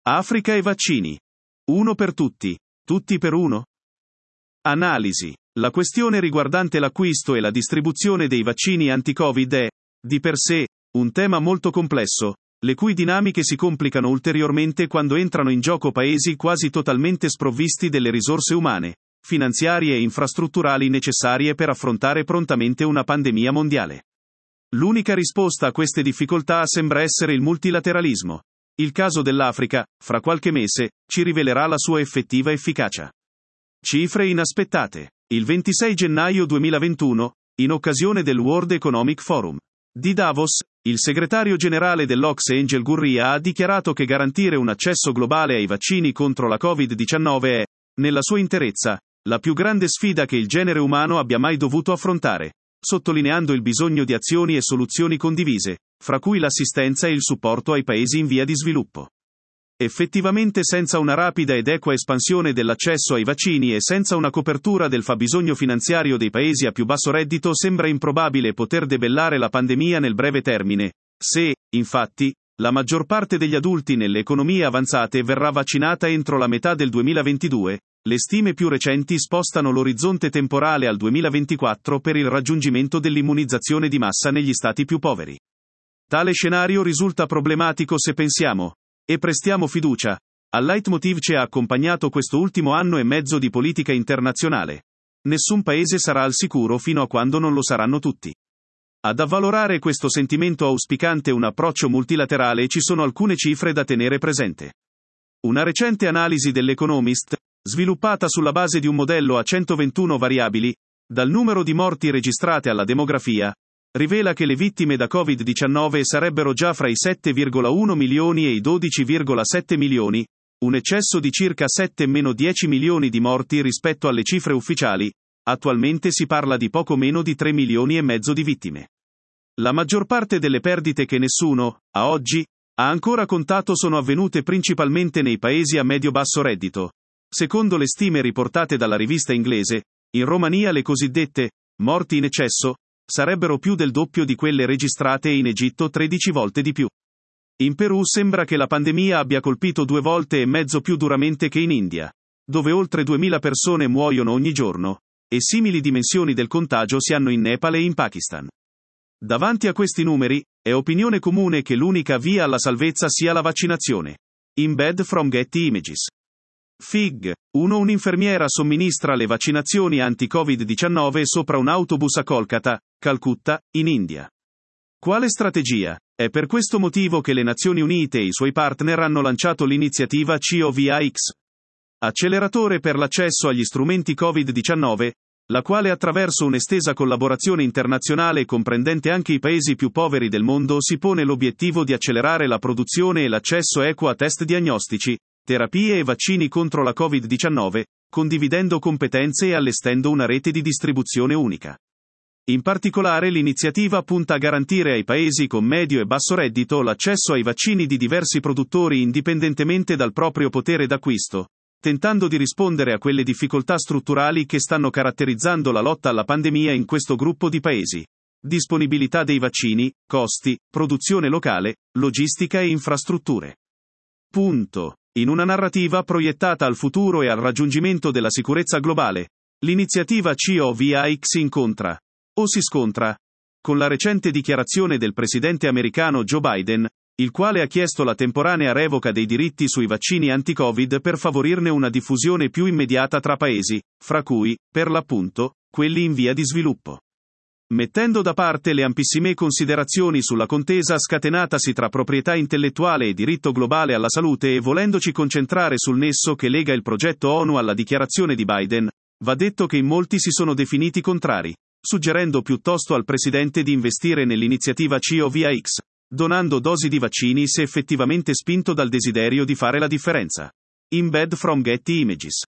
Africa e vaccini. Uno per tutti, tutti per uno? Analisi. La questione riguardante l'acquisto e la distribuzione dei vaccini anti-Covid è, di per sé, un tema molto complesso, le cui dinamiche si complicano ulteriormente quando entrano in gioco paesi quasi totalmente sprovvisti delle risorse umane, finanziarie e infrastrutturali necessarie per affrontare prontamente una pandemia mondiale. L'unica risposta a queste difficoltà sembra essere il multilateralismo. Il caso dell'Africa, fra qualche mese, ci rivelerà la sua effettiva efficacia. Cifre inaspettate. Il 26 gennaio 2021, in occasione del World Economic Forum di Davos, il segretario generale dell'OCSE Angel Gurria ha dichiarato che garantire un accesso globale ai vaccini contro la Covid-19 è, nella sua interezza, la più grande sfida che il genere umano abbia mai dovuto affrontare, sottolineando il bisogno di azioni e soluzioni condivise, fra cui l'assistenza e il supporto ai paesi in via di sviluppo. Effettivamente senza una rapida ed equa espansione dell'accesso ai vaccini e senza una copertura del fabbisogno finanziario dei paesi a più basso reddito sembra improbabile poter debellare la pandemia nel breve termine. Se, infatti, la maggior parte degli adulti nelle economie avanzate verrà vaccinata entro la metà del 2022, le stime più recenti spostano l'orizzonte temporale al 2024 per il raggiungimento dell'immunizzazione di massa negli stati più poveri. Tale scenario risulta problematico se pensiamo, e prestiamo fiducia, al leitmotiv che ha accompagnato questo ultimo anno e mezzo di politica internazionale. Nessun paese sarà al sicuro fino a quando non lo saranno tutti. Ad avvalorare questo sentimento auspicante un approccio multilaterale ci sono alcune cifre da tenere presente. Una recente analisi dell'Economist, sviluppata sulla base di un modello a 121 variabili, dal numero di morti registrate alla demografia, rivela che le vittime da Covid-19 sarebbero già fra i 7,1 milioni e i 12,7 milioni, un eccesso di circa 7-10 milioni di morti rispetto alle cifre ufficiali. Attualmente si parla di poco meno di 3 milioni e mezzo di vittime. La maggior parte delle perdite che nessuno, a oggi, ha ancora contato sono avvenute principalmente nei paesi a medio-basso reddito. Secondo le stime riportate dalla rivista inglese, in Romania le cosiddette morti in eccesso sarebbero più del doppio di quelle registrate e in Egitto 13 volte di più. In Perù sembra che la pandemia abbia colpito 2 volte e mezzo più duramente che in India, dove oltre 2000 persone muoiono ogni giorno, e simili dimensioni del contagio si hanno in Nepal e in Pakistan. Davanti a questi numeri, è opinione comune che l'unica via alla salvezza sia la vaccinazione. Embed from Getty Images. Fig. 1. Un'infermiera somministra le vaccinazioni anti-Covid-19 sopra un autobus a Kolkata, Calcutta, in India. Quale strategia? È per questo motivo che le Nazioni Unite e i suoi partner hanno lanciato l'iniziativa COVAX, acceleratore per l'accesso agli strumenti Covid-19, la quale attraverso un'estesa collaborazione internazionale comprendente anche i paesi più poveri del mondo si pone l'obiettivo di accelerare la produzione e l'accesso equo a test diagnostici, terapie e vaccini contro la Covid-19, condividendo competenze e allestendo una rete di distribuzione unica. In particolare l'iniziativa punta a garantire ai paesi con medio e basso reddito l'accesso ai vaccini di diversi produttori indipendentemente dal proprio potere d'acquisto, tentando di rispondere a quelle difficoltà strutturali che stanno caratterizzando la lotta alla pandemia in questo gruppo di paesi. Disponibilità dei vaccini, costi, produzione locale, logistica e infrastrutture. Punto. In una narrativa proiettata al futuro e al raggiungimento della sicurezza globale, l'iniziativa COVAX incontra, o si scontra, con la recente dichiarazione del presidente americano Joe Biden, il quale ha chiesto la temporanea revoca dei diritti sui vaccini anti-Covid per favorirne una diffusione più immediata tra paesi, fra cui, per l'appunto, quelli in via di sviluppo. Mettendo da parte le ampissime considerazioni sulla contesa scatenatasi tra proprietà intellettuale e diritto globale alla salute e volendoci concentrare sul nesso che lega il progetto ONU alla dichiarazione di Biden, va detto che in molti si sono definiti contrari, suggerendo piuttosto al presidente di investire nell'iniziativa COVAX, donando dosi di vaccini se effettivamente spinto dal desiderio di fare la differenza. Embed from Getty Images.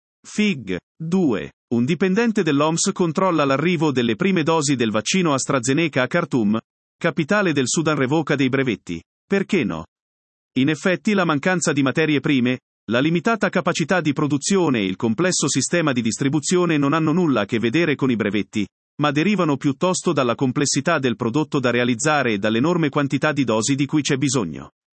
Fig. 2. Un dipendente dell'OMS controlla l'arrivo delle prime dosi del vaccino AstraZeneca a Khartoum, capitale del Sudan revoca dei brevetti. Perché no? In effetti la mancanza di materie prime, la limitata capacità di produzione e il complesso sistema di distribuzione non hanno nulla a che vedere con i brevetti, ma derivano piuttosto dalla complessità del prodotto da realizzare e dall'enorme quantità di dosi di cui c'è bisogno.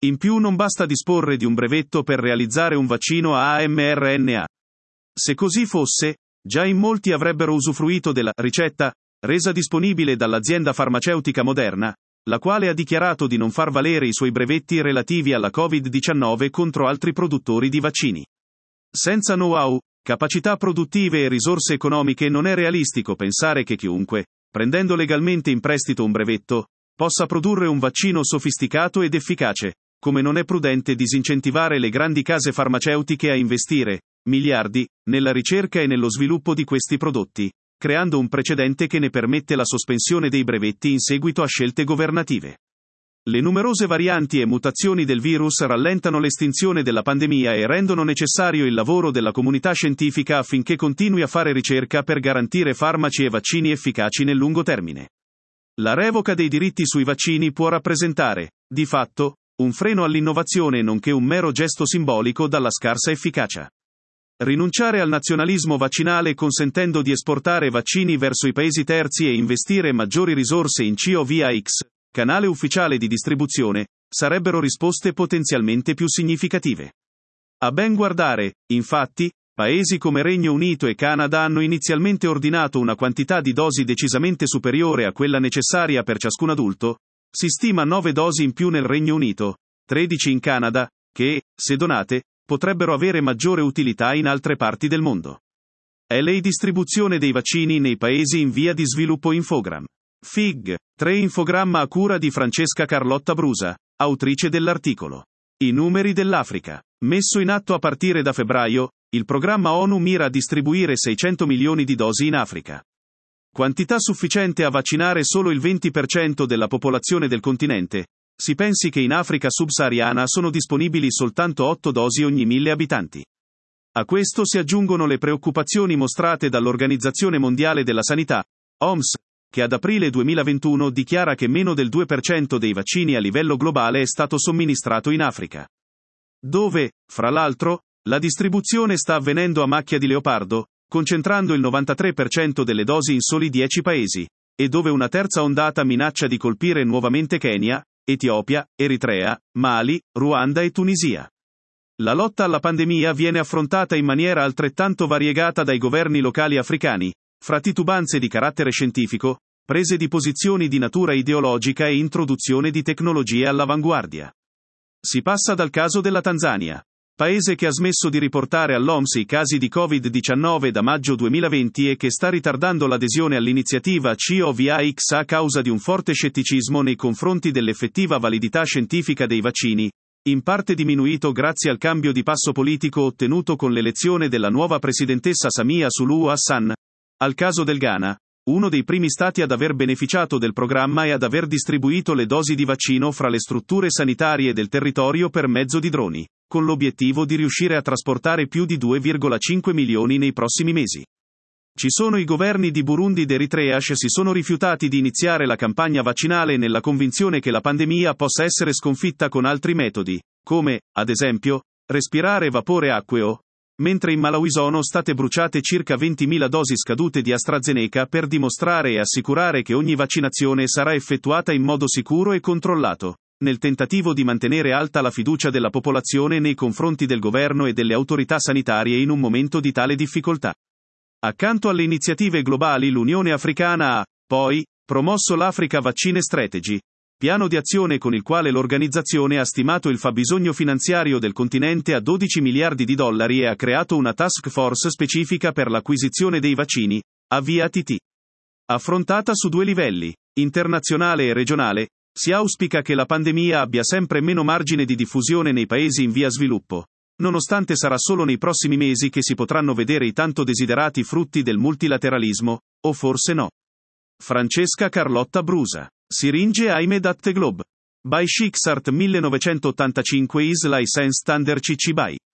In più non basta disporre di un brevetto per realizzare un vaccino a mRNA. Se così fosse, già in molti avrebbero usufruito della ricetta resa disponibile dall'azienda farmaceutica Moderna, la quale ha dichiarato di non far valere i suoi brevetti relativi alla Covid-19 contro altri produttori di vaccini. Senza know-how, capacità produttive e risorse economiche non è realistico pensare che chiunque, prendendo legalmente in prestito un brevetto, possa produrre un vaccino sofisticato ed efficace, come non è prudente disincentivare le grandi case farmaceutiche a investire miliardi nella ricerca e nello sviluppo di questi prodotti, creando un precedente che ne permette la sospensione dei brevetti in seguito a scelte governative. Le numerose varianti e mutazioni del virus rallentano l'estinzione della pandemia e rendono necessario il lavoro della comunità scientifica affinché continui a fare ricerca per garantire farmaci e vaccini efficaci nel lungo termine. La revoca dei diritti sui vaccini può rappresentare, di fatto, un freno all'innovazione nonché un mero gesto simbolico dalla scarsa efficacia. Rinunciare al nazionalismo vaccinale consentendo di esportare vaccini verso i paesi terzi e investire maggiori risorse in COVAX, canale ufficiale di distribuzione, sarebbero risposte potenzialmente più significative. A ben guardare, infatti, paesi come Regno Unito e Canada hanno inizialmente ordinato una quantità di dosi decisamente superiore a quella necessaria per ciascun adulto, si stima 9 dosi in più nel Regno Unito, 13 in Canada, che, se donate, potrebbero avere maggiore utilità in altre parti del mondo. È la distribuzione dei vaccini nei paesi in via di sviluppo Infogram. FIG. 3 infogramma a cura di Francesca Carlotta Brusa, autrice dell'articolo. I numeri dell'Africa. Messo in atto a partire da febbraio, il programma ONU mira a distribuire 600 milioni di dosi in Africa. Quantità sufficiente a vaccinare solo il 20% della popolazione del continente. Si pensi che in Africa subsahariana sono disponibili soltanto 8 dosi ogni 1000 abitanti. A questo si aggiungono le preoccupazioni mostrate dall'Organizzazione Mondiale della Sanità, OMS, che ad aprile 2021 dichiara che meno del 2% dei vaccini a livello globale è stato somministrato in Africa. Dove, fra l'altro, la distribuzione sta avvenendo a macchia di leopardo, concentrando il 93% delle dosi in soli 10 paesi, e dove una terza ondata minaccia di colpire nuovamente Kenya, Etiopia, Eritrea, Mali, Ruanda e Tunisia. La lotta alla pandemia viene affrontata in maniera altrettanto variegata dai governi locali africani, fra titubanze di carattere scientifico, prese di posizioni di natura ideologica e introduzione di tecnologie all'avanguardia. Si passa dal caso della Tanzania, paese che ha smesso di riportare all'OMS i casi di Covid-19 da maggio 2020 e che sta ritardando l'adesione all'iniziativa COVAX a causa di un forte scetticismo nei confronti dell'effettiva validità scientifica dei vaccini, in parte diminuito grazie al cambio di passo politico ottenuto con l'elezione della nuova presidentessa Samia Suluhu Hassan. Al caso del Ghana, uno dei primi stati ad aver beneficiato del programma e ad aver distribuito le dosi di vaccino fra le strutture sanitarie del territorio per mezzo di droni, con l'obiettivo di riuscire a trasportare più di 2,5 milioni nei prossimi mesi. Ci sono i governi di Burundi ed Eritrea che si sono rifiutati di iniziare la campagna vaccinale nella convinzione che la pandemia possa essere sconfitta con altri metodi, come, ad esempio, respirare vapore acqueo, mentre in Malawi sono state bruciate circa 20.000 dosi scadute di AstraZeneca per dimostrare e assicurare che ogni vaccinazione sarà effettuata in modo sicuro e controllato, nel tentativo di mantenere alta la fiducia della popolazione nei confronti del governo e delle autorità sanitarie in un momento di tale difficoltà. Accanto alle iniziative globali, l'Unione Africana ha, poi, promosso l'Africa Vaccine Strategy, piano di azione con il quale l'organizzazione ha stimato il fabbisogno finanziario del continente a $12 miliardi e ha creato una task force specifica per l'acquisizione dei vaccini, AVATT. Affrontata su 2 livelli, internazionale e regionale, si auspica che la pandemia abbia sempre meno margine di diffusione nei paesi in via sviluppo, nonostante sarà solo nei prossimi mesi che si potranno vedere i tanto desiderati frutti del multilateralismo, o forse no. Francesca Carlotta Brusa. Siringe Aimed at the Globe. By Shixart 1985 is License Under CC BY.